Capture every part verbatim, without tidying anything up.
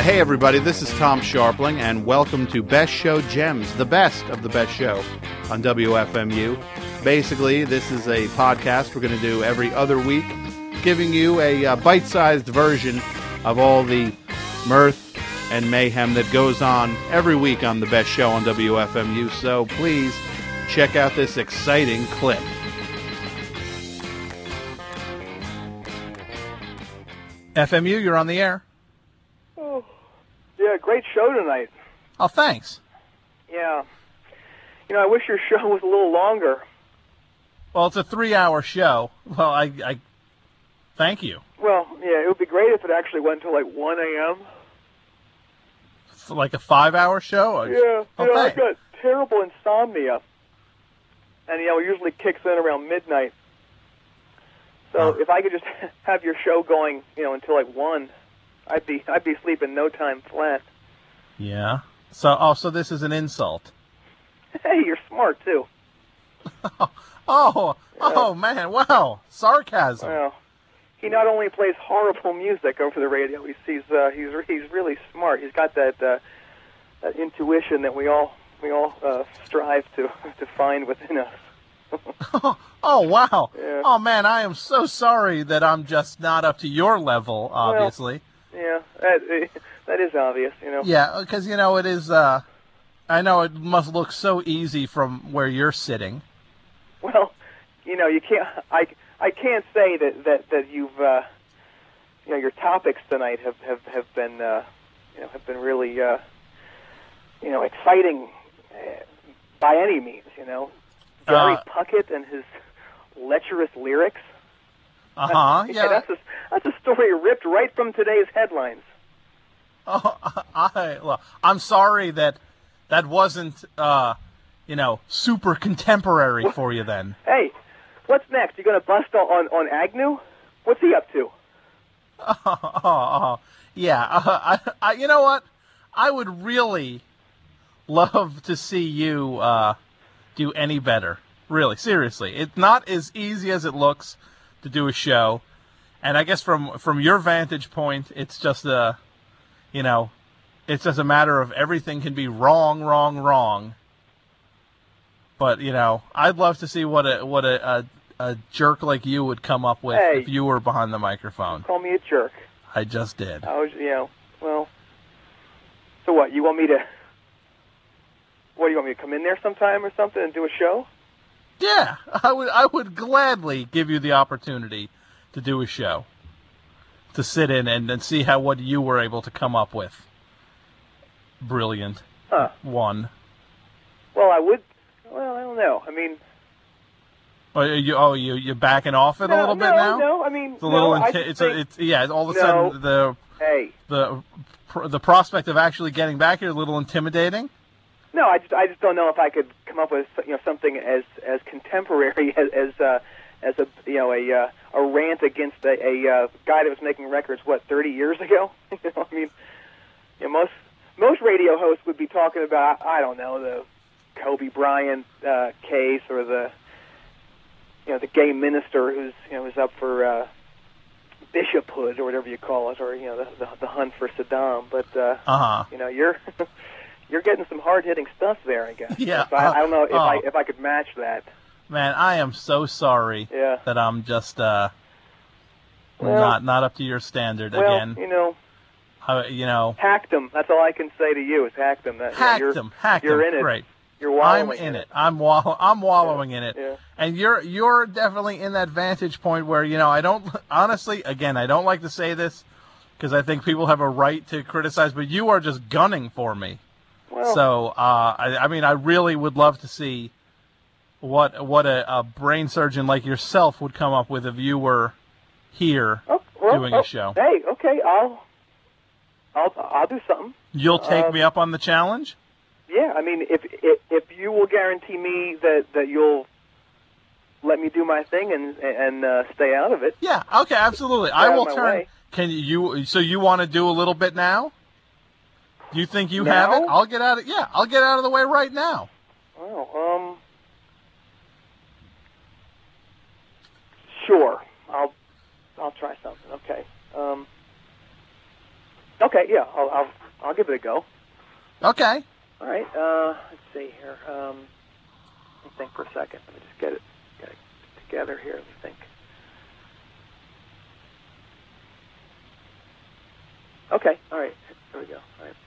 Hey everybody, this is Tom Sharpling, and welcome to Best Show Gems, the best of the best show on W F M U. Basically, this is a podcast we're going to do every other week, giving you a uh, bite-sized version of all the mirth and mayhem that goes on every week on the best show on W F M U. So please check out this exciting clip. F M U, you're on the air. Oh, yeah, great show tonight. Oh, thanks. Yeah. You know, I wish your show was a little longer. Well, it's a three-hour show. Well, I, I thank you. Well, yeah, it would be great if it actually went until like one a.m. It's like a five-hour show? Yeah. Okay. You know, I've got terrible insomnia. And, you know, it usually kicks in around midnight. So Oh. if I could just have your show going, you know, until like one, I'd be I'd be sleeping no time flat. Yeah. So, oh, so this is an insult. Hey, you're smart too. Oh, oh man, wow, sarcasm. Well, he not only plays horrible music over the radio, he's he's uh, he's he's really smart. He's got that uh, that intuition that we all we all uh, strive to to find within us. Oh, wow. Yeah. Oh, man, I am so sorry that I'm just not up to your level, obviously. Well, yeah, that, that is obvious, you know. Yeah, because, you know, it is, uh, I know it must look so easy from where you're sitting. Well, you know, you can't, I, I can't say that, that, that you've, uh, you know, your topics tonight have, have, have been, uh, you know, have been really, uh, you know, exciting uh, by any means, you know. Gary Uh, Puckett and his lecherous lyrics. Uh-huh, yeah, yeah. that's a, that's a story ripped right from today's headlines. Oh, I, well, I'm sorry that that wasn't, uh, you know, super contemporary for you then. Hey, what's next? You going to bust on, on Agnew? What's he up to? Oh, oh, oh. Yeah, uh, I, I, you know what? I would really love to see you uh, do any better. Really, seriously. It's not as easy as it looks to do a show. And I guess from, from your vantage point, it's just a, you know, it's just a matter of everything can be wrong, wrong, wrong. But, you know, I'd love to see what a what a, a, a jerk like you would come up with Hey. if you were behind the microphone. Call me a jerk. I just did. I was, you know, well, so what, you want me to, what, do you want me to come in there sometime or something and do a show? Yeah, I would I would gladly give you the opportunity to do a show. To sit in and, and see how what you were able to come up with. Brilliant. Huh. One. Well, I would, well, I don't know. I mean... Oh, you oh you you're backing off it no, a little no, bit now? No, I mean, It's a no, little I inti- just it's think, a, it's yeah, all of a no, sudden the hey. the pr- the prospect of actually getting back here is a little intimidating. No, I just I just don't know if I could come up with, you know, something as as contemporary as as uh, as a you know a uh, a rant against a, a uh, guy that was making records what thirty years ago. You know, I mean, you know, most most radio hosts would be talking about, I don't know, the Kobe Bryant uh, case, or the you know the gay minister who's you know was up for uh, bishophood or whatever you call it, or you know the the, the hunt for Saddam. But uh, Uh-huh. you know you're. You're getting some hard-hitting stuff there, I guess. Yeah, So I, I don't know if uh, I oh. if I could match that. Man, I am so sorry Yeah. that I'm just uh Well- not not up to your standard Well, again. you know, Uh, you know, hacked them. That's all I can say to you is hacked them. That, you know, hacked you're, them, hacked You're them. in it. Great. You're wallowing I'm in it. I'm wall- I'm wallowing in it. Yeah. And you're you're definitely in that vantage point where, you know, I don't honestly, again, I don't like to say this because I think people have a right to criticize, but you are just gunning for me. Well, So, uh, I, I mean, I really would love to see what what a, a brain surgeon like yourself would come up with if you were here oh, well, doing oh, a show. Hey, okay, I'll I'll I'll do something. You'll take uh, me up on the challenge? Yeah, I mean, if if, if you will guarantee me that, that you'll let me do my thing and and uh, stay out of it. Yeah, okay, absolutely. I out of will my turn. way. Can you? So you want to do a little bit now? You think you Now? have it? I'll get out of. Yeah, I'll get out of the way right now. Well, um, sure. I'll I'll try something. Okay. Um, Okay, yeah, I'll I'll, I'll give it a go. Okay. All right. Uh, let's see here. Um, let me think for a second. Let me just get it, get it together here. Let me think. Okay. All right. There we go. All right.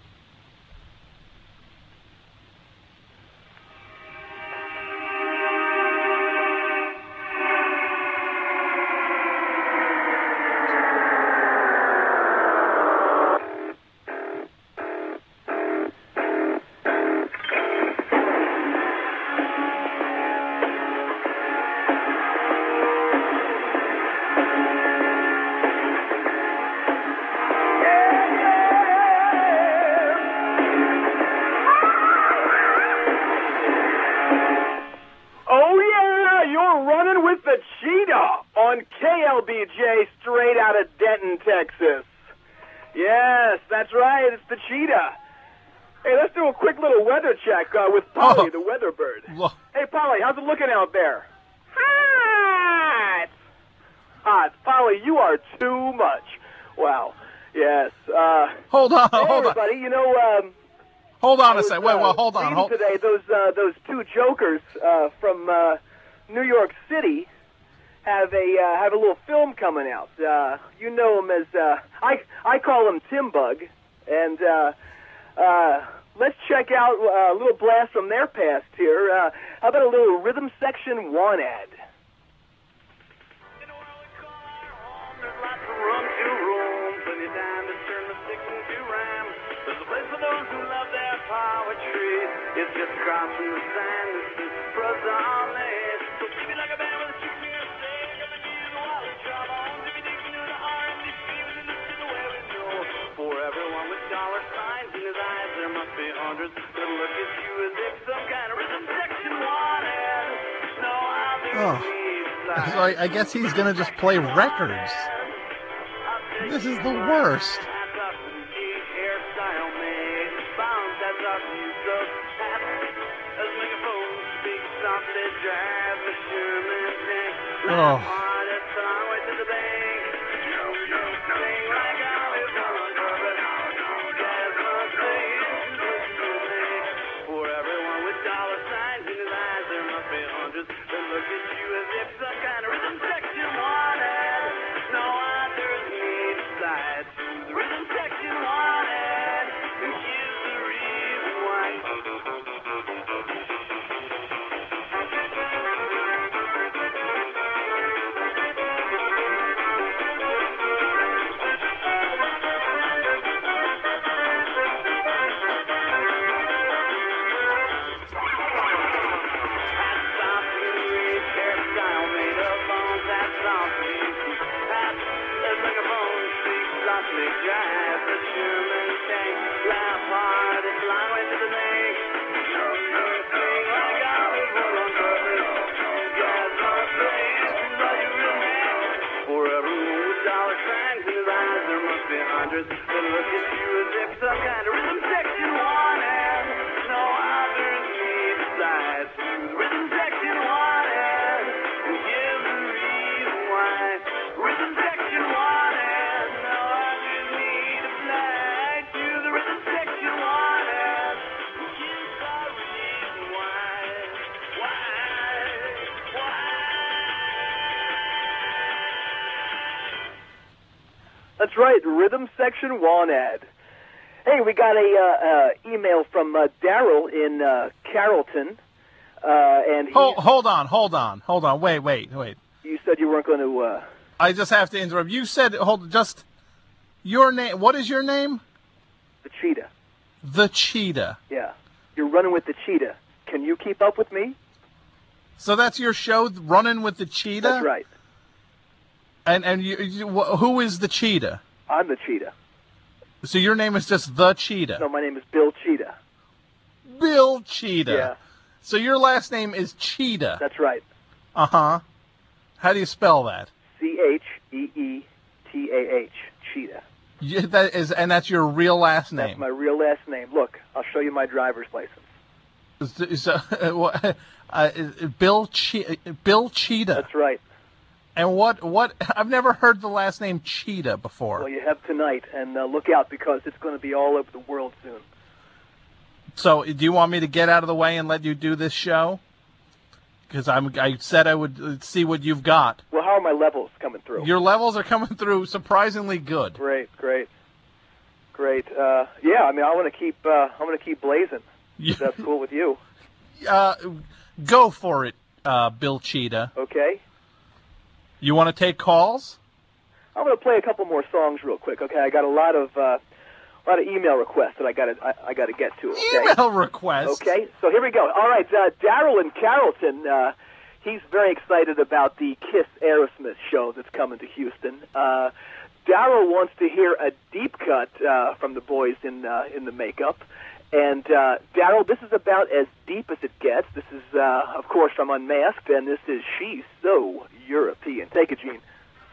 Oh, yeah, you're running with the cheetah on K L B J straight out of Denton, Texas. Yes, that's right, it's the cheetah. Hey, let's do a quick little weather check uh, with Polly, Oh. the weather bird. Well, Hey, Polly, how's it looking out there? Hot! Hot. Polly, you are too much. Wow. Yes. Uh, hold on, hey, hold on. everybody, you know... Um, Hold on I a was, second. Wait, uh, well, hold on. reading Hold. today, those uh, those two jokers uh, from uh, New York City have a uh, have a little film coming out. Uh, you know them as uh, I I call them Tim Bug, and uh, uh, let's check out uh, a little blast from their past here. Uh, how about a little Rhythm Section One ad? There's lots of room to roam, plenty of time to turn the sticks into rhyme. There's a place for those who love their poetry. It's just across from the sign that says Rosales. So keep it like a band with a six finger stake. Got the beat in the wall of jawbones. If you dig into the R and B scene and listen to the way we know. For everyone with dollar signs in his eyes, there must be hundreds that look at you as if some kind of rhythm section wanted. No other Oh. So I, I guess he's gonna just play records. This is the worst. Oh. For everyone with dollar signs in his eyes, there must be hundreds that look at you as if some kind of rhythm section wanted. No others need a side to the rhythm section wanted. And here's the reason why. Hundreds that look at you as if some kind of rhythm section wanted. No others need a side to the rhythm section wanted. And here's the reason why. Rhythm section wanted. No others need a side to the rhythm section wanted. And here's the reason why. Why? Why? That's right, Rhythm Section One ad. Hey, we got a uh, uh, email from uh, Daryl in uh, Carrollton, uh, and he, Hold, hold on, hold on, hold on. Wait, wait, wait. you said you weren't going to. Uh, I just have to interrupt. You said, hold, just your name. What is your name? the cheetah. The Cheetah. Yeah, you're running with the cheetah. Can you keep up with me? So that's your show, Running with the Cheetah. That's right. And and you, you, wh- who is the Cheetah? I'm the cheetah. So your name is just the Cheetah. No, my name is Bill Cheetah. Bill Cheetah. Yeah, So your last name is Cheetah. that's right. Uh huh. How do you spell that? C H E E T A H. Cheetah. You, that is, and that's your real last That's name. my real last name. Look, I'll show you my driver's license. So, uh, what- uh, Bill che- Bill Cheetah. That's right. And what, what, I've never heard the last name Cheetah before. Well, you have tonight, and uh, look out because it's going to be all over the world soon. So, do you want me to get out of the way and let you do this show? Because I'm, I said I would see what you've got. Well, how are my levels coming through? Your levels are coming through surprisingly good. Great, great, great. Uh, yeah, I mean, I want to keep, uh, I want to keep blazing. If that's cool with you. Uh, go for it, uh, Bill Cheetah. Okay. You want to take calls? I'm going to play a couple more songs real quick. Okay, I got a lot of, uh, a lot of email requests that I got to, I, I got to get to. Okay? Email requests. Okay, so here we go. All right, uh, Daryl in Carrollton. Uh, he's very excited about the Kiss Aerosmith show that's coming to Houston. Uh, Daryl wants to hear a deep cut uh, from the boys in uh, in the makeup. And, uh, Daryl, this is about as deep as it gets. This is, uh, of course, from Unmasked, and this is She's So European. Take it, Gene.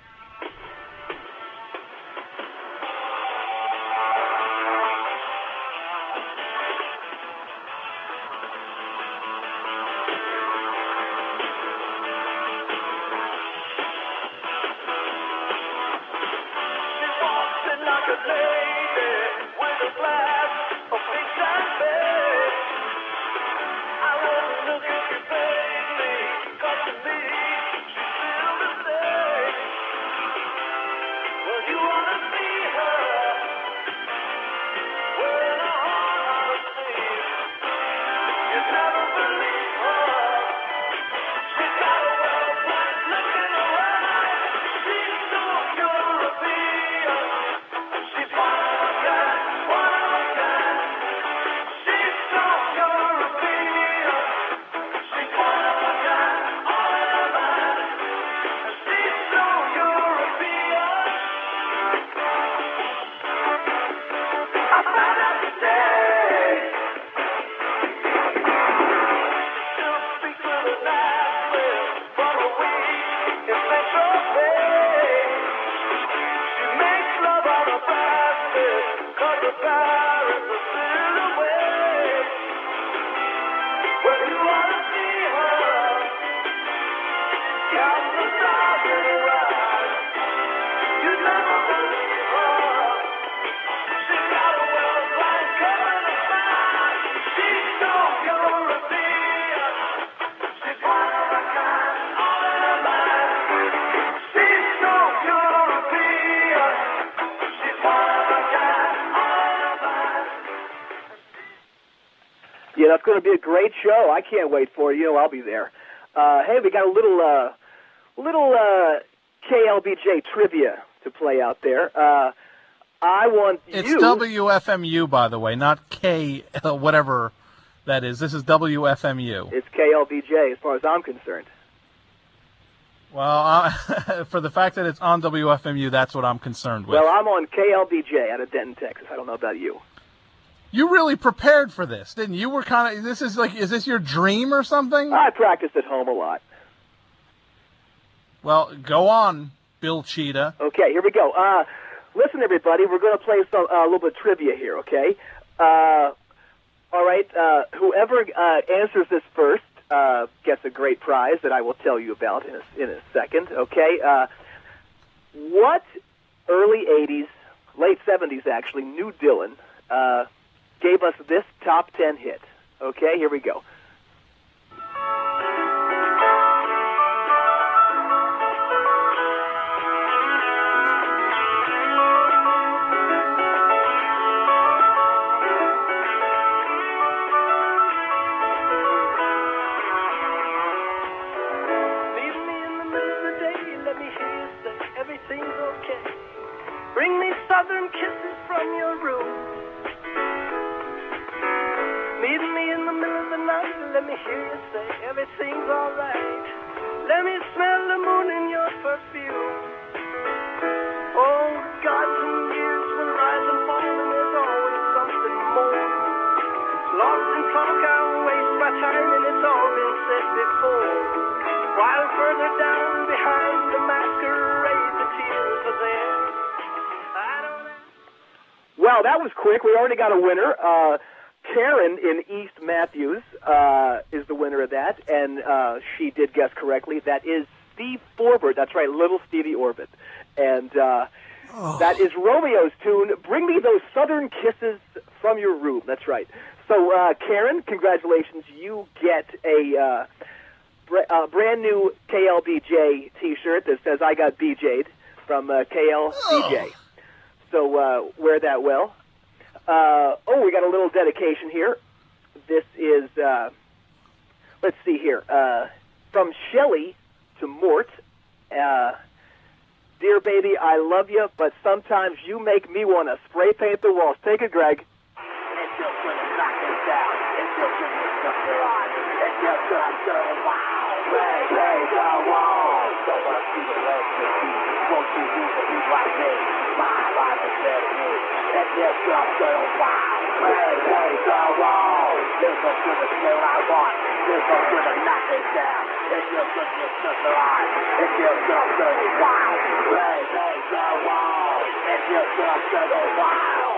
Yeah, it's going to be a great show. I can't wait for it. You know, I'll be there. Uh, hey, we got a little, uh, little uh, K L B J trivia to play out there. Uh, I want it's you. It's W F M U, by the way, not K, uh, whatever that is. This is W F M U. It's K L B J, as far as I'm concerned. Well, uh, for the fact that it's on W F M U, that's what I'm concerned with. Well, I'm on K L B J out of Denton, Texas. I don't know about you. You really prepared for this, didn't you? You were kind of, this is like, is this your dream or something? I practiced at home a lot. Well, go on, Bill Cheetah. Okay, here we go. Uh, listen, everybody, we're going to play some, uh, a little bit of trivia here, okay? Uh, all right, uh, whoever uh, answers this first uh, gets a great prize that I will tell you about in a, in a second, okay? Uh, what early eighties, late seventies actually, New Dylan uh, gave us this top ten hit? Okay, here we go. Southern kisses from your room. Meet me in the middle of the night. Let me hear you say everything's alright. Let me smell the moon in your perfume. Oh, gods and years will rise and fall, and there's always something more. Lost in talk, I'll waste my time, and it's all been said before. While further down behind the masquerade, the tears are there. Well, that was quick. We already got a winner. Uh, Karen in East Matthews uh, is the winner of that, and uh, she did guess correctly. That is Steve Forbert. That's right, Little Stevie Orbit. And uh, oh. that is Romeo's tune, Bring Me Those Southern Kisses from Your Room. That's right. So, uh, Karen, congratulations. You get a uh, br- uh, brand new K L B J T-shirt that says I got B J'd from uh, K L B J. Oh. So uh, wear that well. Uh, oh, we got a little dedication here. This is, uh, let's see here, uh, from Shelley to Mort. Uh, Dear baby, I love you, but sometimes you make me want to spray paint the walls. Take it, Greg. It's just when it's knocking down. It's just when it's knocking on. It's just when I'm saying, wow, play, play the wall. So much you would like to see. Won't you do the beat like me? My life is better than me. It's just when I'm saying, wow, play, play the wall. There's no good to say what I want. There's no good to knock it down. It's just when it's knocking on. It's just when I'm saying, wow, play, play the wall. It's just when I'm saying, wow.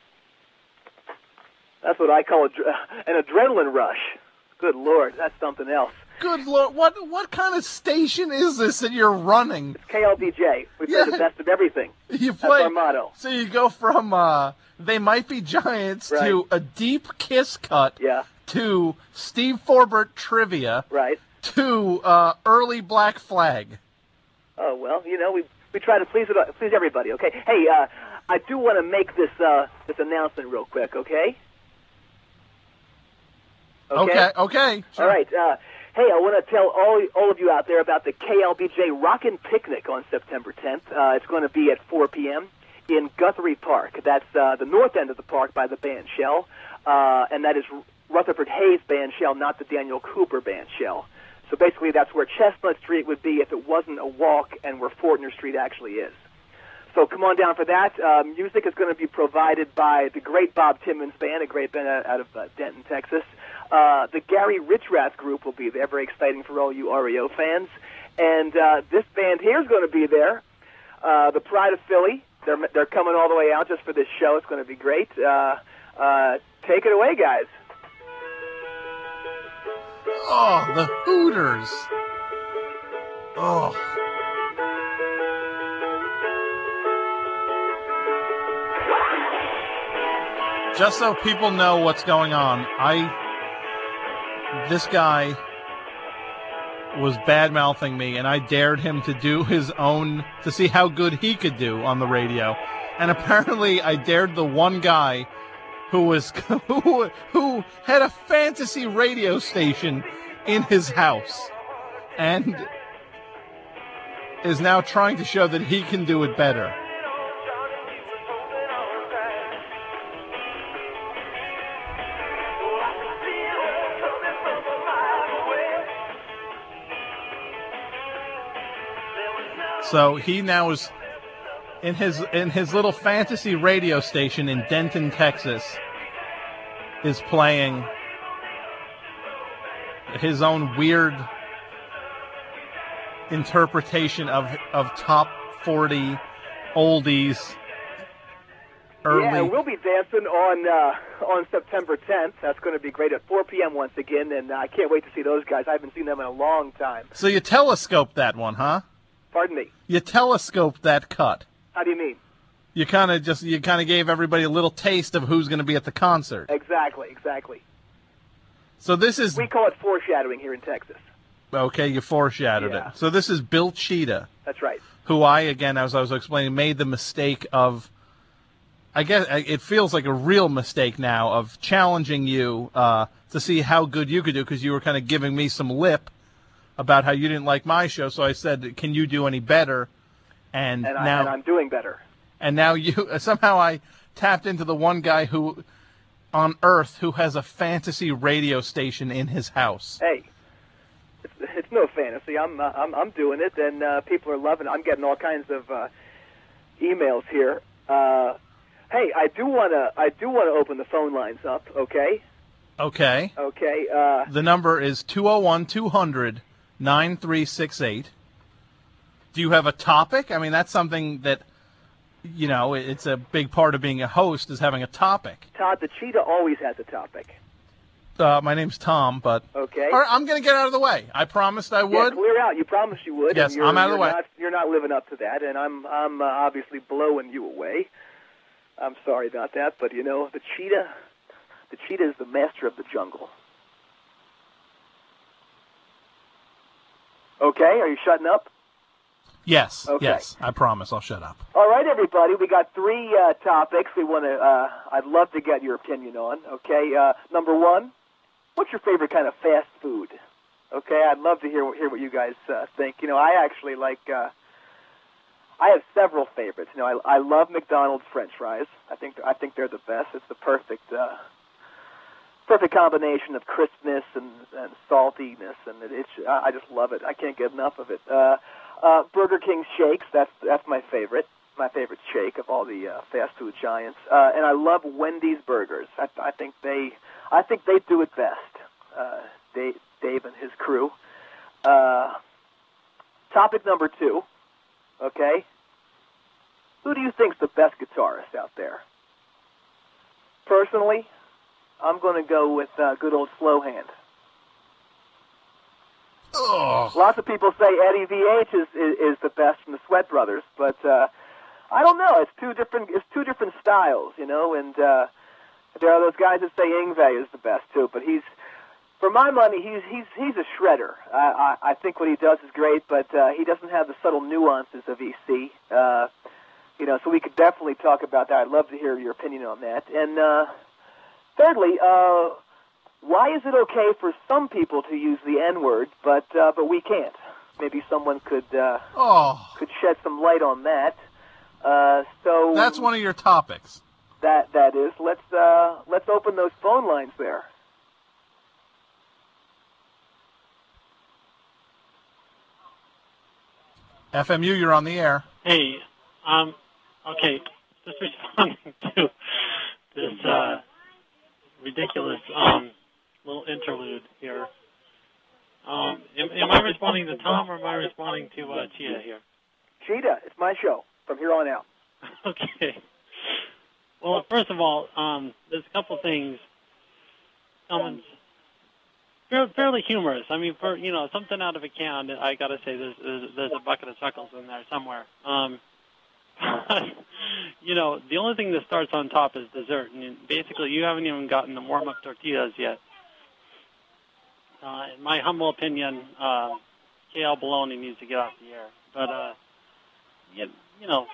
That's what I call a, an adrenaline rush. Good Lord, that's something else. Good Lord, what what kind of station is this that you're running? It's K L B J. We play Yeah. the best of everything. You play, that's our motto. So you go from uh, They Might Be Giants Right. to a deep Kiss cut Yeah, to Steve Forbert trivia right. to uh, early Black Flag. Oh, well, you know, we we try to please it, please everybody, okay? Hey, uh, I do want to make this uh, this announcement real quick, okay? Okay, okay. Sure. All right. Uh, hey, I want to tell all all of you out there about the K L B J Rockin' Picnic on September tenth. Uh, it's going to be at four p.m. in Guthrie Park. That's uh, the north end of the park by the band Shell, uh, and that is Rutherford Hayes Band Shell, not the Daniel Cooper Band Shell. So basically that's where Chestnut Street would be if it wasn't a walk and where Fortner Street actually is. So come on down for that. Uh, music is going to be provided by the great Bob Timmons Band, a great band out of uh, Denton, Texas. Uh, the Gary Richrath Group will be there, very exciting for all you R E O fans. And uh, this band here is going to be there, uh, the Pride of Philly. They're, they're coming all the way out just for this show. It's going to be great. Uh, uh, take it away, guys. Oh, the Hooters. Oh. Just so people know what's going on, I, this guy was bad-mouthing me, and I dared him to do his own, to see how good he could do on the radio. And apparently I dared the one guy who was, who, who had a fantasy radio station in his house, and is now trying to show that he can do it better. So he now is in his in his little fantasy radio station in Denton, Texas, is playing his own weird interpretation of of top forty oldies. Early. Yeah, we'll be dancing on uh, on September tenth. That's going to be great at four p.m. once again, and uh, I can't wait to see those guys. I haven't seen them in a long time. So you telescoped that one, huh? Pardon me? You telescoped that cut. How do you mean? You kind of just you kind of gave everybody a little taste of who's going to be at the concert. Exactly, exactly. So this is We call it foreshadowing here in Texas. Okay, you foreshadowed Yeah. it. So this is Bill Cheetah. That's right. Who I, again, as I was explaining, made the mistake of, I guess it feels like a real mistake now, of challenging you uh, to see how good you could do, because you were kind of giving me some lip about how you didn't like my show. So I said, can you do any better? And, And, now, I, and I'm doing better. and now you, somehow I tapped into the one guy who, on Earth, who has a fantasy radio station in his house. Hey, it's, it's no fantasy. I'm uh, I'm I'm doing it, and uh, people are loving it. I'm getting all kinds of uh, emails here. Uh, hey, I do wanna I do wanna open the phone lines up. Okay. Okay. Okay. Uh, The number is two oh one, two hundred, nine three six eight. Do you have a topic? I mean, that's something that, you know, it's a big part of being a host is having a topic. Todd, the cheetah always has a topic. Uh, my name's Tom, but Okay. all right, I'm going to get out of the way. I promised I Yeah, would. clear out. You promised you would. Yes, and you're, I'm out of the you're way. Not, you're not living up to that, and I'm I'm uh, obviously blowing you away. I'm sorry about that, but you know the cheetah, the cheetah is the master of the jungle. Okay, are you shutting up? Yes, Okay. yes, I promise I'll shut up. All right, everybody, we got three uh, topics we want to. Uh, I'd love to get your opinion on. Okay, uh, number one, what's your favorite kind of fast food? Okay, I'd love to hear hear what you guys uh, think. You know, I actually like. Uh, I have several favorites. You know, I I love McDonald's French fries. I think I think they're the best. It's the perfect uh, perfect combination of crispness and, and saltiness, and it, it's I I just love it. I can't get enough of it. Uh, uh, Burger King shakes. That's that's my favorite. My favorite shake of all the uh, fast food giants. Uh, and I love Wendy's burgers. I, I think they I think they do it best. Uh, Dave, Dave and his crew. Uh, topic number two. Okay. Who do you think's the best guitarist out there? Personally, I'm going to go with uh, good old Slowhand. Ugh. Lots of people say Eddie V H is, is is the best from the Sweat Brothers, but uh, I don't know. It's two different. It's two different styles, you know. And uh, there are those guys that say Yngwie is the best too, but he's, for my money, he's he's he's a shredder. I I, I think what he does is great, but uh, he doesn't have the subtle nuances of E C. Uh, you know, so we could definitely talk about that. I'd love to hear your opinion on that. And uh, thirdly, uh, why is it okay for some people to use the N-word, but uh, but we can't? Maybe someone could uh, Oh, could shed some light on that. Uh, so that's one of your topics. that that is. Let's uh, let's open those phone lines there. F M U, you're on the air. Hey, um, okay, just responding to this uh, ridiculous um, little interlude here. Um, am, am I responding to Tom or am I responding to uh, Cheetah here? Cheetah, it's my show from here on out. Okay. Well, first of all, um, there's a couple things. Comments. Fairly humorous. I mean, for you know, something out of a can. I gotta say, there's there's, there's a bucket of chuckles in there somewhere. Um, you know, the only thing that starts on top is dessert, and basically, you haven't even gotten the warm-up tortillas yet. Uh, in my humble opinion, uh, K L Bologna needs to get off the air. But uh, you, you know.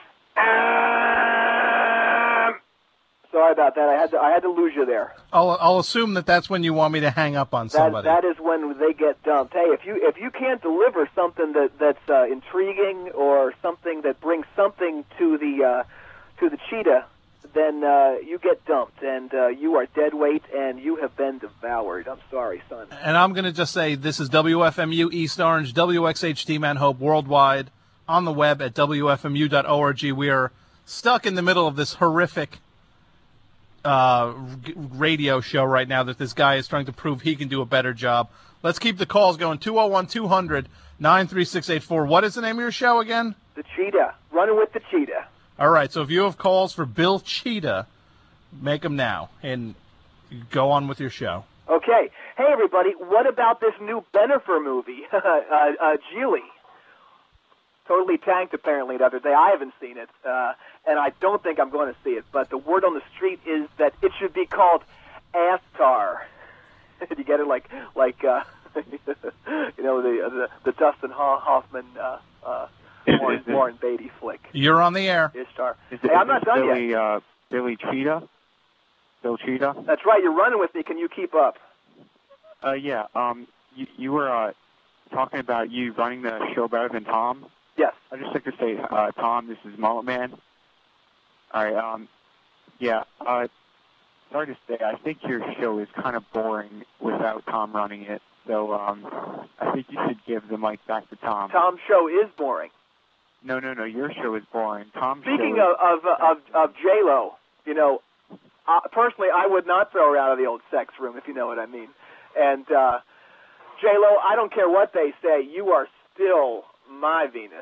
Sorry about that. I had to I had to lose you there. I'll I'll assume that that's when you want me to hang up on That somebody. that is when they get dumped. Hey, if you if you can't deliver something that that's uh, intriguing or something that brings something to the uh, to the cheetah, then uh, you get dumped and uh, you are dead weight and you have been devoured. I'm sorry, son. And I'm going to just say this is W F M U East Orange, W X H T Mount Hope worldwide, on the web at W F M U dot org. We are stuck in the middle of this horrific uh, radio show right now that this guy is trying to prove he can do a better job. Let's keep the calls going. two oh one, two hundred, nine three six eight four. What is the name of your show again? The cheetah. Running with the cheetah. All right, so if you have calls for Bill Cheetah, make them now and go on with your show. Okay. Hey, everybody, what about this new Bennifer movie, uh, uh, Geely? Totally tanked, apparently, the other day. I haven't seen it, uh, and I don't think I'm going to see it, but the word on the street is that it should be called Astar. Did you get it? Like, like uh, you know, the, uh, the the Dustin Hoffman, uh, uh, Warren, Warren Beatty flick. You're on the air. Ishtar. Is Hey, it, I'm not is done Billy, yet. Uh, Billy Cheetah? Bill Cheetah? That's right. You're running with me. Can you keep up? Uh, yeah. Um, you, you were uh, talking about you running the show better than Tom. Yes. I'd just like to say, uh, Tom, this is Mullet Man. All right. Um, yeah. Uh, sorry to say, I think your show is kind of boring without Tom running it. So um, I think you should give the mic back to Tom. Tom's show is boring. No, no, no. Your show is boring. Tom's Speaking show of is... of of, of J Lo, you know, uh, personally, I would not throw her out of the old sex room, if you know what I mean. And uh, J Lo, I don't care what they say, you are still my Venus.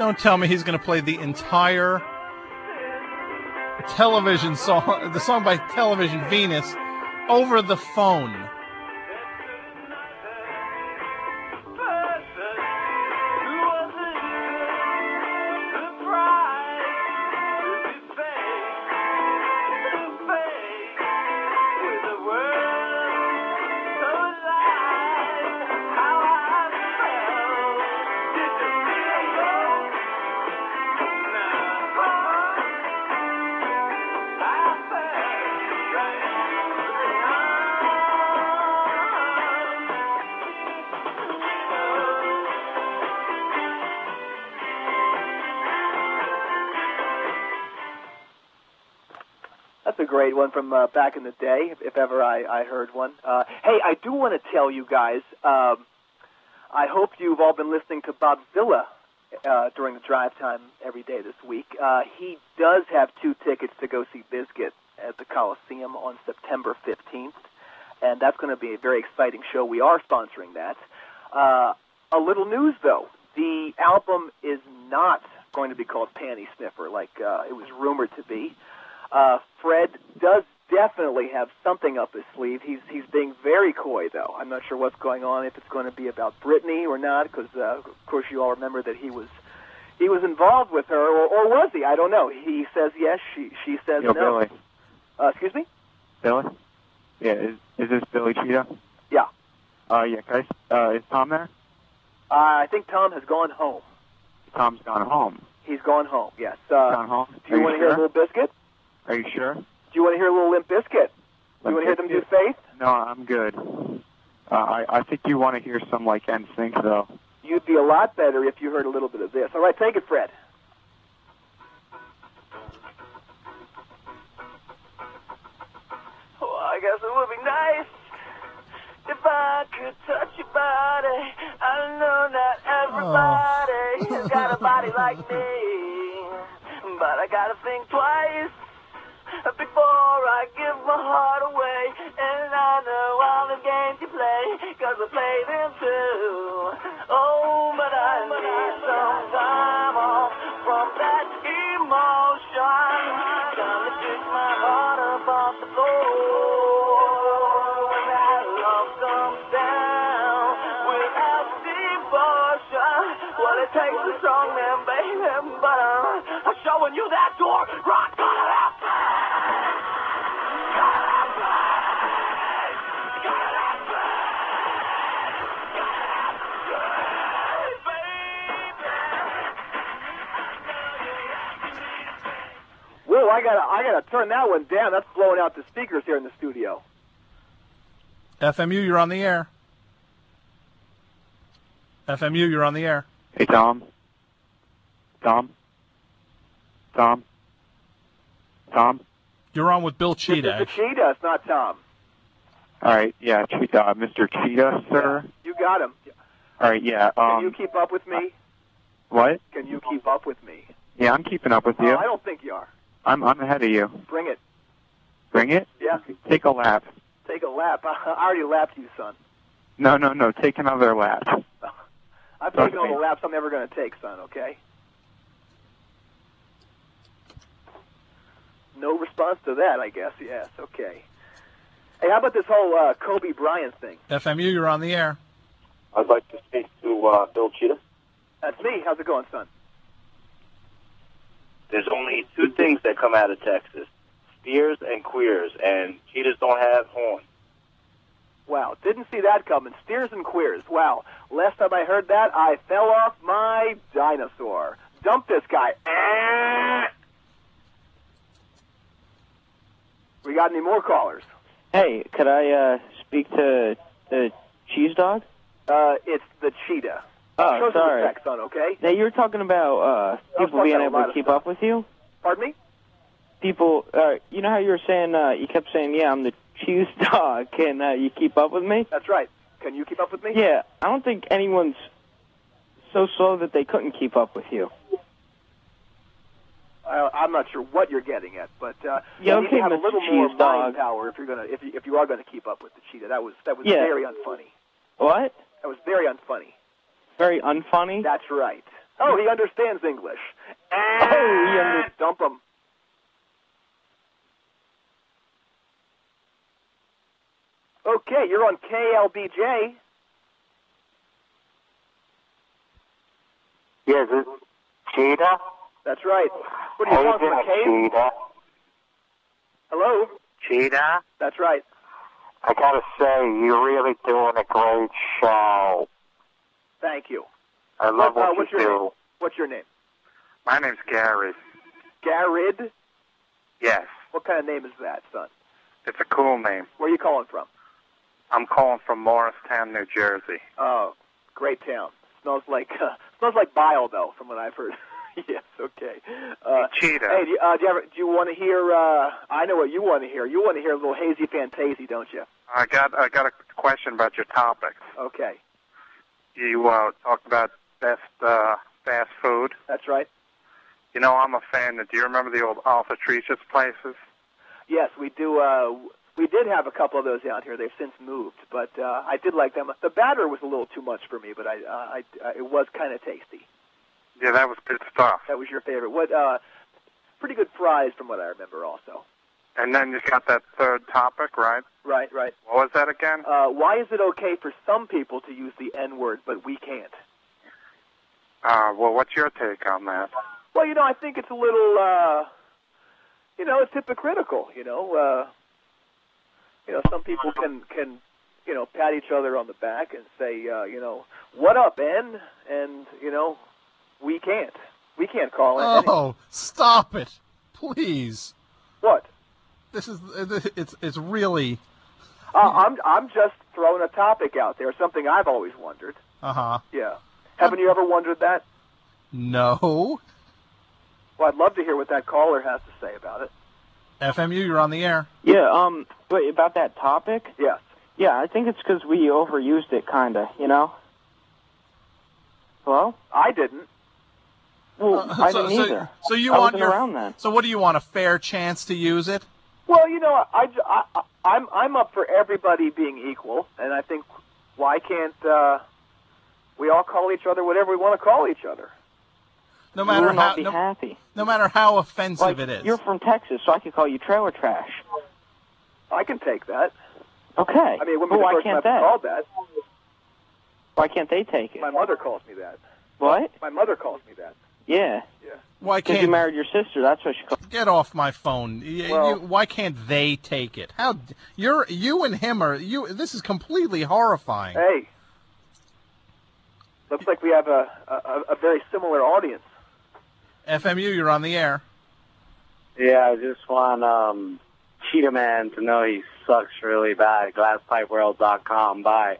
Don't tell me he's going to play the entire television song, the song by Television Venus, over the phone. That's a great one from uh, back in the day, if, if ever I, I heard one. Uh, hey, I do want to tell you guys, um, I hope you've all been listening to Bob Villa uh, during the drive time every day this week. Uh, he does have two tickets to go see Bizkit at the Coliseum on September fifteenth, and that's going to be a very exciting show. We are sponsoring that. Uh, a little news, though. The album is not going to be called Panty Sniffer like uh, it was rumored to be. Uh, Fred does definitely have something up his sleeve. He's he's being very coy, though. I'm not sure what's going on, if it's going to be about Britney or not, because, uh, of course, you all remember that he was he was involved with her, or, or was he? I don't know. He says yes, she she says Yo, no. Billy. Uh, excuse me? Billy? Yeah, is, is this Billy Cheetah? Yeah. Uh, yeah, guys. Uh, is Tom there? Uh, I think Tom has gone home. Tom's gone home. He's gone home, yes. Uh, Gone home? Do you Are want to sure? hear a little Biscuit? Are you sure? Do you want to hear a little Limp Bizkit? Do you want to hear them do Faith? No, I'm good. Uh, I, I think you want to hear some, like, N Sync, though. You'd be a lot better if you heard a little bit of this. All right, take it, Fred. Oh, I guess it would be nice if I could touch your body. I know not everybody has got a body like me, but I gotta think twice before I give my heart away. And I know all the games you play, cause I play them too. Oh, but I need some time off from that emotion. Gonna pick my heart up off the floor. When that love comes down without devotion, well, it takes a strong man, baby, but uh, I'm showing you that door. Rock on the left. Whoa, I gotta, I gotta turn that one down. That's blowing out the speakers here in the studio. F M U, you're on the air. F M U, you're on the air. Hey, Tom. Tom? Tom? Tom? You're on with Bill This Cheetah. is the Cheetah, it's not Tom. All right, yeah, Cheetah, uh, Mister Cheetah, sir. You got him. All right, yeah. Um, Can you keep up with me? What? Can you keep up with me? Yeah, I'm keeping up with you. Oh, I don't think you are. I'm I'm ahead of you. Bring it. Bring it? Yeah. Take a lap. Take a lap. I already lapped you, son. No, no, no. Take another lap. I've taken all the laps I'm ever going to take, son, okay? No response to that, I guess. Yes, okay. Hey, how about this whole uh, Kobe Bryant thing? F M U, you're on the air. I'd like to speak to uh, Bill Cheetah. That's me. How's it going, son? There's only two things that come out of Texas, steers and queers, and cheetahs don't have horns. Wow, didn't see that coming. Steers and queers. Wow. Last time I heard that, I fell off my dinosaur. Dump this guy. We got any more callers? Hey, could I uh, speak to the cheese dog? Uh, it's the cheetah. Oh, Show some sorry. respect, son, okay? Now, you were talking about uh, people talking being about a able lot to of keep stuff. up with you? Pardon me? People, uh, you know how you were saying, uh, you kept saying, yeah, I'm the cheese dog. Can uh, you keep up with me? That's right. Can you keep up with me? Yeah, I don't think anyone's so slow that they couldn't keep up with you. I, I'm not sure what you're getting at, but uh, Yeah, you need okay, to have a Mister little more Cheese mind Dog. power if you're gonna if you, if you are going to keep up with the cheetah. That was that was Yeah. very unfunny. What? That was very unfunny. Very unfunny? That's right. Oh, he understands English. Oh, he under- Dump him. Okay, you're on K L B J. Yes, it's Cheetah. That's right. What are you calling from a cave? Cheetah. Hello? Cheetah. That's right. I gotta say, you're really doing a great show. Thank you. I love What- uh, what, what's you your do. name? What's your name? My name's Gary. Garrid? Yes, What kind of name is that, son? it's a cool name. Where are you calling from? I'm calling from Morristown, New Jersey. Oh, great town. Smells like uh, smells like bile, though, from what I've heard. Yes, okay. Uh, Cheetah. Hey, do you, uh, do you, ever, do you want to hear? Uh, I know what you want to hear. You want to hear a little hazy fantasy, don't you? I got I got a question about your topics. Okay, You uh, talked about best uh, fast food. that's right. You know, I'm a fan. Do you remember the old Alpha Tricious places? Yes, we do. Uh, we did have a couple of those out here. They've since moved, but uh, I did like them. The batter was a little too much for me, but I, uh, I uh, it was kind of tasty. Yeah, that was good stuff. That was your favorite. What? Uh, pretty good fries, from what I remember, also. And then you got that third topic, right? Right, right. What was that again? Uh, why is it okay for some people to use the N word, but we can't? Uh, well, what's your take on that? Well, you know, I think it's a little, uh, you know, it's hypocritical. You know, uh, you know, some people can can, you know, pat each other on the back and say, uh, you know, what up, N? And you know, we can't. We can't call it. any- Oh, stop it, please. What? This is it's it's really. Uh, I'm I'm just throwing a topic out there. Something I've always wondered. Uh huh. Yeah. Haven't you ever wondered that? No. Well, I'd love to hear what that caller has to say about it. F M U, you're on the air. Yeah, um, wait, about that topic? Yes. Yeah, I think it's because we overused it, kind of, you know? Hello? I didn't. Well, Uh, I so, didn't so, either. So you I want wasn't your around then. So what do you want? A fair chance to use it? Well, you know, I, I, I, I'm I'm up for everybody being equal, and I think why can't uh, we all call each other whatever we want to call each other? No You matter will not how be no, happy. no matter how offensive Like, it is. you're from Texas, so I could call you trailer trash. I can take that. Okay. I mean, it wouldn't Well, be why the first time can't I've that? called that. Why can't they take it? My mother calls me that. What? My mother calls me that. Yeah. Yeah. Why Because you can't married your sister, that's what she called. get off my phone? Y- Well- you, why can't they take it? How d- you're you and him are you? This is completely horrifying. Hey. Looks like we have a, a, a very similar audience. F M U, you're on the air. Yeah, I just want um, Cheetah Man to know he sucks really bad. glass pipe world dot com. Bye.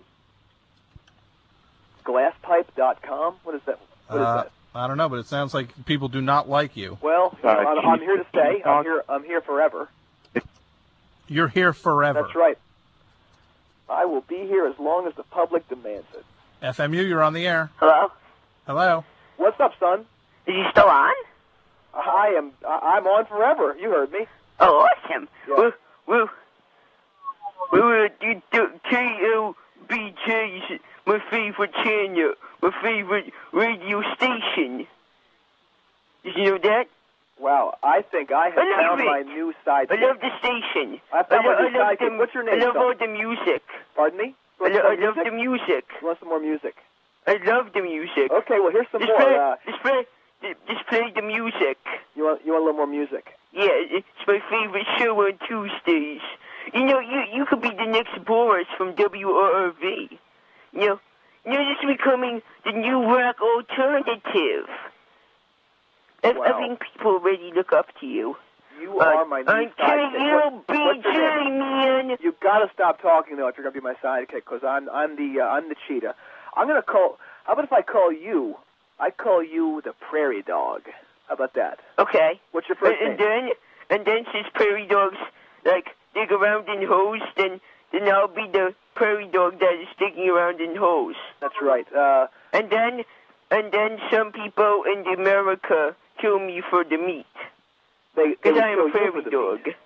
Glasspipe dot com? What is that? What is Uh, that? I don't know, but it sounds like people do not like you. Well, you know, Sorry, I'm, I'm Keith. here to stay. I'm here. I'm here forever. You're here forever. That's right. I will be here as long as the public demands it. F M U, you're on the air. Hello? Hello. What's up, son? Is he still on? I am. I- I'm on forever. You heard me. Oh, awesome. Yeah. Well, well, well, uh, the, the K L B J is my favorite channel, my favorite radio station. Did you know that? Wow, I think I have I love found it. my new side. I love the station. I found lo- my new I love sidekick. the, What's your name, I love son? all the music. Pardon me? You I, want lo- some I more love music? the music. You want some more music? I love the music. Okay, well here's some Just more. play, Uh, just play, just play the music. you want you want a little more music? Yeah, it's my favorite show on Tuesdays. You know, you you could be the next Boris from W R R V. You know, you know, this is becoming the new rock alternative. I, Wow. I think people already look up to you. You Uh, are my new I'm sidekick. K L What- B what's J, your name? man. You gotta stop talking though if you're gonna be my sidekick, because I'm I'm the uh, I'm the cheetah. I'm gonna call. How about if I call you? I call you the prairie dog. How about that? Okay. What's your And, first and name? then, and then since prairie dogs like dig around in holes, then then I'll be the prairie dog that is digging around in holes. That's right. Uh, And then, and then some people in America kill me for the meat. they they Because would I am kill a you prairie for the dog. meat.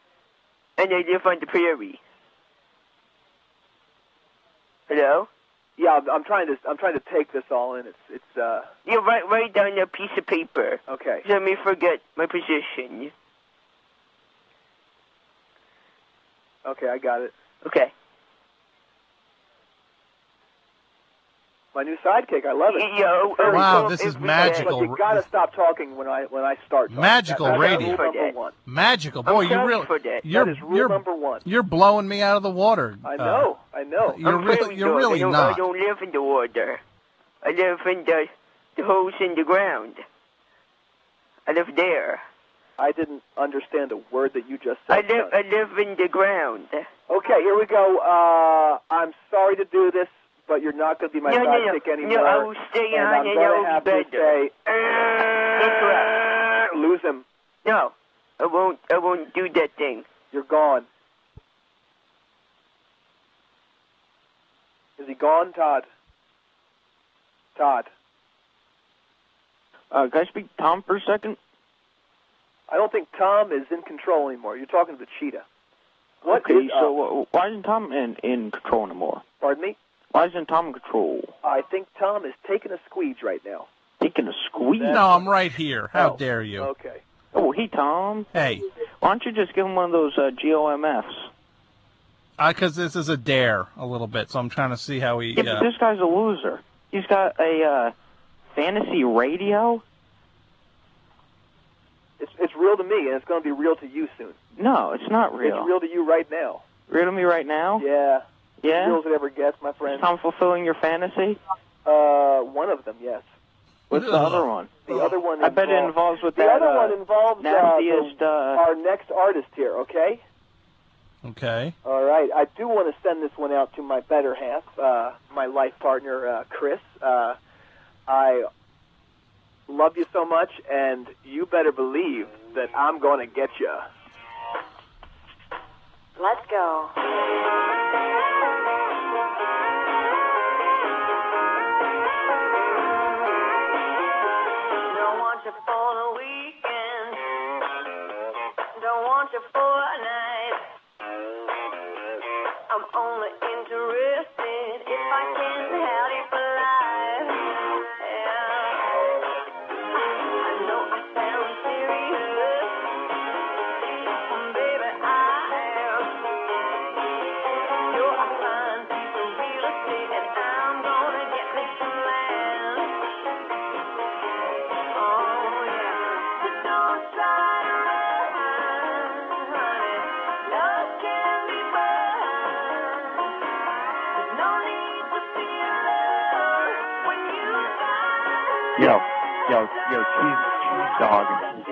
And I live on the prairie. Hello? Yeah, I'm, I'm trying to I'm trying to take this all in. It's it's uh. Yeah, write write down a piece of paper. Okay. Let me forget my position. Okay, I got it. Okay. My new sidekick, I love it. Yo, Very Wow, cool. this is But magical. you gotta stop talking when I when I start. talking. Magical That- that's radio. Rule number one. Magical, boy, I'm you sorry really for that. you're That is rule you're number one. you're blowing me out of the water. I Uh, know, I know. You're I'm really fairy you're dog. really I don't, not. I don't live in the water. I live in the the holes in the ground. I live there. I didn't understand a word that you just I said. live son. I live in the ground. Okay, here we go. Uh, I'm sorry to do this, but you're not going to be my no, no, no, sidekick anymore. no. I will stay and on I'm and going I to will have be to better. say, That's right. lose him. No, I won't. I won't do that thing. You're gone. Is he gone, Todd? Todd. Uh, can I speak to Tom for a second? I don't think Tom is in control anymore. You're talking to the cheetah. What okay, is so up? uh, why isn't Tom in, in control anymore? Pardon me? Why isn't Tom in control? I think Tom is taking a squeege right now. Taking a squeeze? No, I'm right here. How Oh, dare you? Okay. Oh, hey, Tom. Hey, Why don't you just give him one of those uh, G O M Fs? because this is a dare a little bit, so I'm trying to see how he. Yeah, Uh, but this guy's a loser. He's got a uh, fantasy radio? It's it's real to me, and it's going to be real to you soon. No, it's not real. It's real to you right now. Real to me right now? Yeah. Yeah? Real as it ever gets, my friend. Is Tom fulfilling your fantasy? Uh, one of them, yes. What's the Ugh. other one? The other one I bet it involves- involves with The that other uh, one involves uh, nastiest, the- uh, our next artist here, okay? okay. All right. I do want to send this one out to my better half, uh, my life partner, uh, Chris. Uh, I love you so much, and you better believe that I'm going to get you. Let's go. Don't want you for the weekend. Don't want you for a night. I'm only interested if I can have you for life. Yeah. I know I sound serious, baby. I am. You're a fine piece of real estate, and I'm gonna get me some land. Oh yeah. But don't try to run, honey. Love can be burned. There's no need to feel love when you find. Yo, yo, yo, cheese, cheese dog.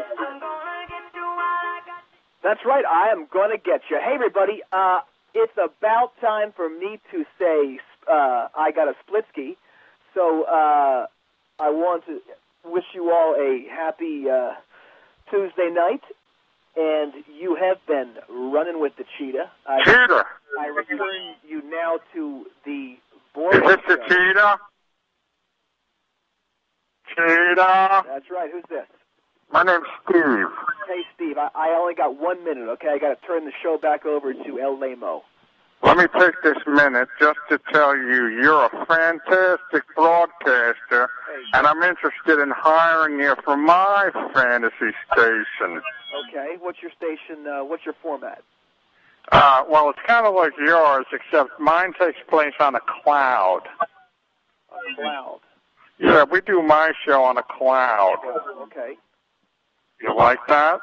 That's right. I am going to get you. Hey, everybody. Uh, it's about time for me to say uh, I got a splitsky. So uh, I want to wish you all a happy uh, Tuesday night. And you have been running with the cheetah. I, Cheetah. I return you now to the Is board. this the cheetah? Cheetah. That's right. Who's this? My name's Steve. Hey, Steve. I, I only got one minute, okay? I got to turn the show back over to El Lamo. Let me take this minute just to tell you you're a fantastic broadcaster, and I'm interested in hiring you for my fantasy station. Okay. What's your station? Uh, what's your format? Uh, well, it's kind of like yours, except mine takes place on a cloud. A cloud. Yeah, we do my show on a cloud. Okay. You like that?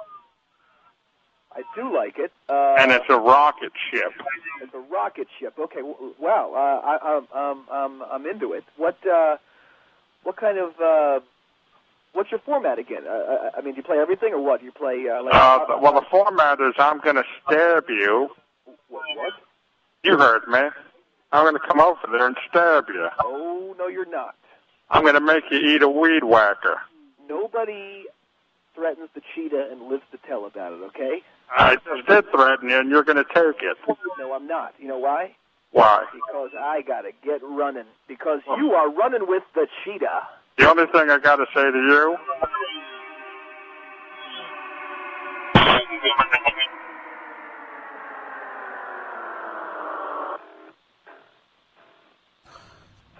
I do like it. Uh, And it's a rocket ship. It's a rocket ship. Okay. W- wow. Uh, I, I'm, um, um, I'm into it. What, uh, what kind of, uh, what's your format again? Uh, I mean, do you play everything or what? Do you play, uh, like... Uh, well, the format is I'm going to stab you. What? what? You heard me. I'm going to come over there and stab you. Oh, no, you're not. I'm going to make you eat a weed whacker. Nobody threatens the cheetah and lives to tell about it, okay? I just did threaten you, and you're going to take it. No, I'm not. You know why? Why? Because I got to get running. Because you are running with the cheetah. The only thing I got to say to you...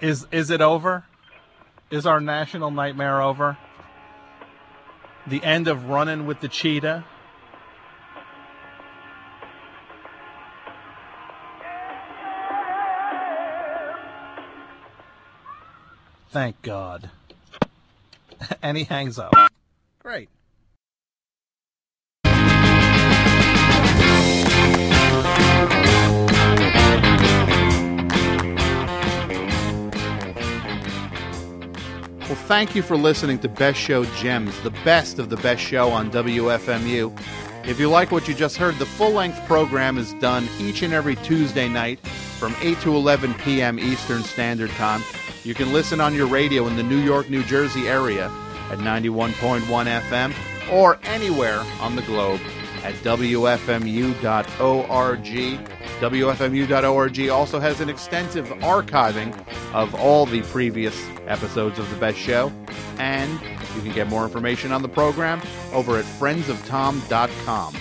Is is it over? Is our national nightmare over? The end of running with the cheetah? Thank God. And he hangs up. Great. Well, thank you for listening to Best Show Gems, the best of the best show on W F M U. If you like what you just heard, the full-length program is done each and every Tuesday night from eight to eleven p.m. Eastern Standard Time. You can listen on your radio in the New York, New Jersey area at ninety-one point one F M or anywhere on the globe at W F M U dot org. W F M U dot org also has an extensive archiving of all the previous episodes of The Best Show, and you can get more information on the program over at friends of tom dot com.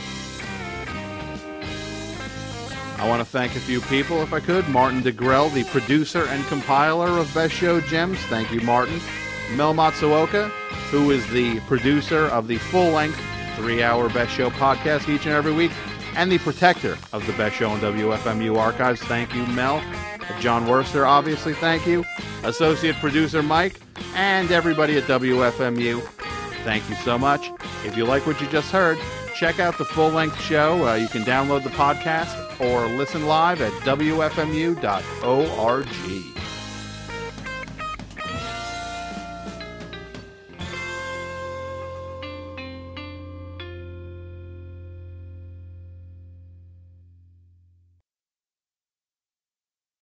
I want to thank a few people, if I could. Martin DeGrell, the producer and compiler of Best Show Gems. Thank you, Martin. Mel Matsuoka, who is the producer of the full-length three-hour Best Show podcast each and every week, and the protector of the Best Show on W F M U archives. Thank you, Mel. John Worster, obviously, thank you. Associate producer Mike, and everybody at W F M U. Thank you so much. If you like what you just heard, check out the full-length show. Uh, you can download the podcast or listen live at W F M U dot org.